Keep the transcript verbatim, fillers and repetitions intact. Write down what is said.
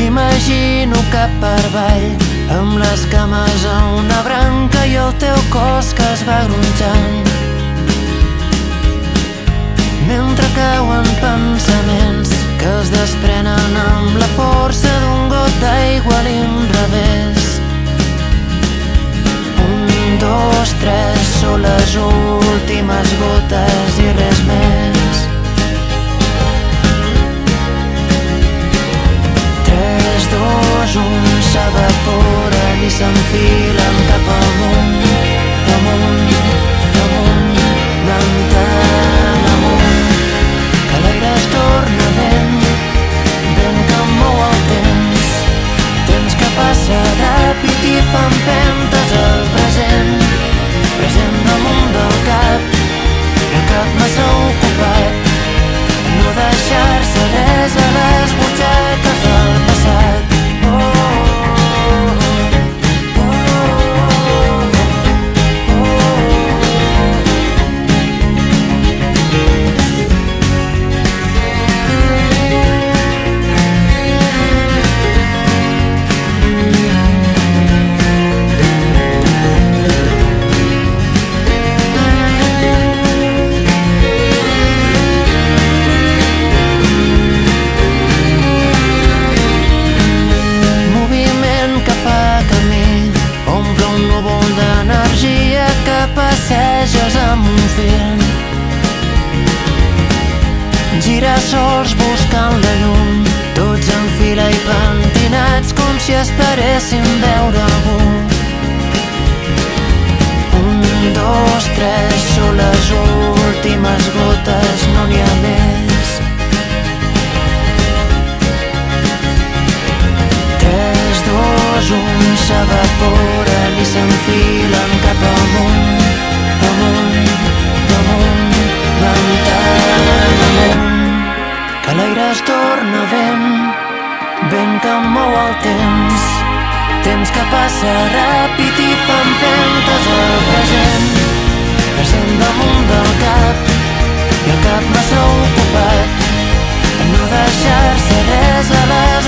T'imagino cap per avall, amb les cames a una branca i el teu cos que es va gronxant. Mentre cauen pensaments que es desprenen amb la força d'un got d'aigua a l'inrevés. Un, dos, tres, són les últimes gotes i res més. Tres, dos, un, s'evaporen i s'enfilen cap amunt, amunt, amunt, ventant amunt, que l'aire es torna vent, vent que mou el temps, temps que passa ràpid i fa empentes al present, present damunt del cap, i el cap massa ocupat, no deixar-se res a les butxaques del passat. Passeges amb un fil, girassols buscant la llum, tots en fila i pentinats com si esperessin veure algú. Un, dos, tres, són les últimes gotes, no n'hi ha més. Tres, dos, un, s'evaporen i s'enfilen cap amunt, amunt, amunt, ventant amunt, que l'aire es torna vent, vent que mou el temps, temps que passa ràpid i fa empentes al present, present damunt del cap, i el cap massa ocupat, en no deixar-se res a la